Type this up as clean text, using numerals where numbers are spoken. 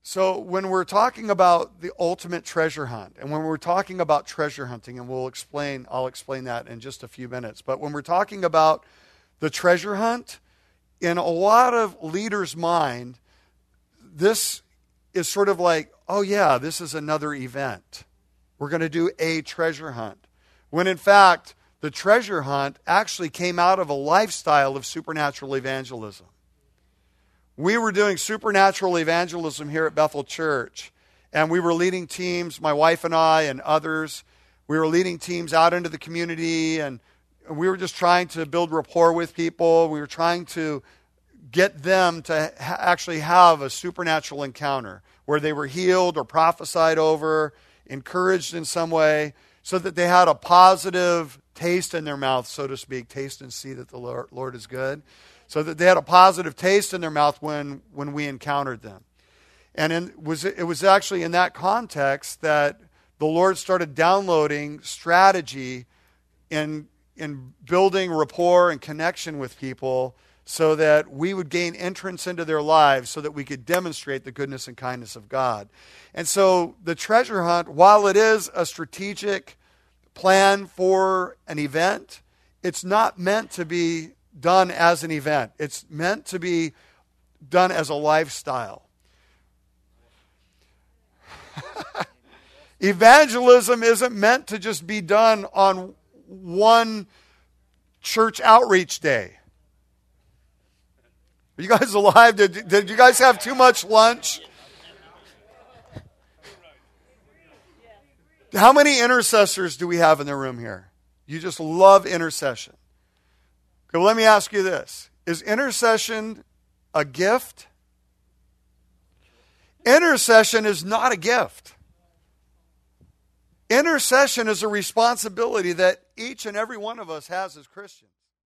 So when we're talking about the ultimate treasure hunt, and when we're talking about treasure hunting, and I'll explain that in just a few minutes. But when we're talking about the treasure hunt, in a lot of leaders' mind, this is sort of like, oh yeah, this is another event. We're going to do a treasure hunt. When in fact, the treasure hunt actually came out of a lifestyle of supernatural evangelism. We were doing supernatural evangelism here at Bethel Church, and we were leading teams, my wife and I and others. We were leading teams out into the community, and we were just trying to build rapport with people. We were trying to get them to actually have a supernatural encounter where they were healed or prophesied over, encouraged in some way, so that they had a positive taste in their mouth, so to speak. Taste and see that the Lord is good. So that they had a positive taste in their mouth when we encountered them. And it was actually in that context that the Lord started downloading strategy in building rapport and connection with people so that we would gain entrance into their lives so that we could demonstrate the goodness and kindness of God. And so the treasure hunt, while it is a strategic plan for an event, it's not meant to be done as an event. It's meant to be done as a lifestyle. Evangelism isn't meant to just be done on one church outreach day. Are you guys alive? Did you guys have too much lunch? How many intercessors do we have in the room here? You just love intercession. Okay, well, let me ask you this. Is intercession a gift? Intercession is not a gift. Intercession is a responsibility that each and every one of us has as Christians.